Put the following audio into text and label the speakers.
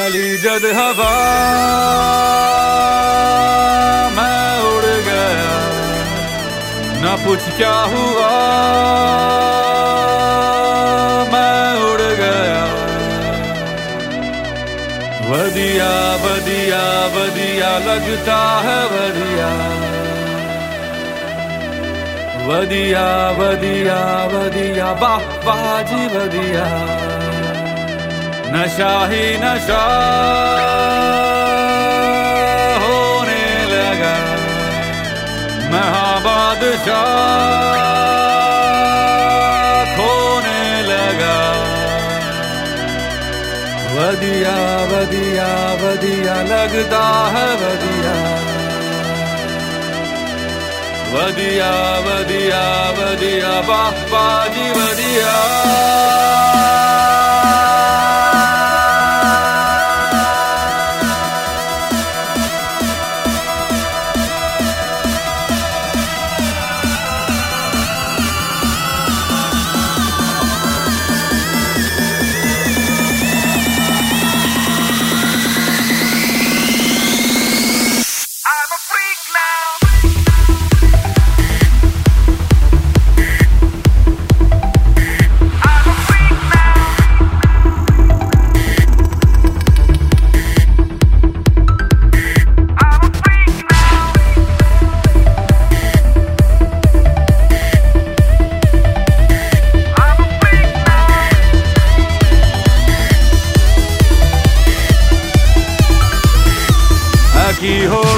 Speaker 1: चली जद हवा मैं उड़ गया, न पूछ क्या हुआ मैं उड़ गया। वदिया वदिया वदिया लगता है वदिया, वदिया वदिया वदिया वाह वाह जी वदिया। नशा ही नशा होने लगा, मैं हाँ बादशाह खोने लगा। वदिया वदिया वदिया लगता है वदिया, वदिया वदिया वदिया वाह वाह जी वदिया। की हो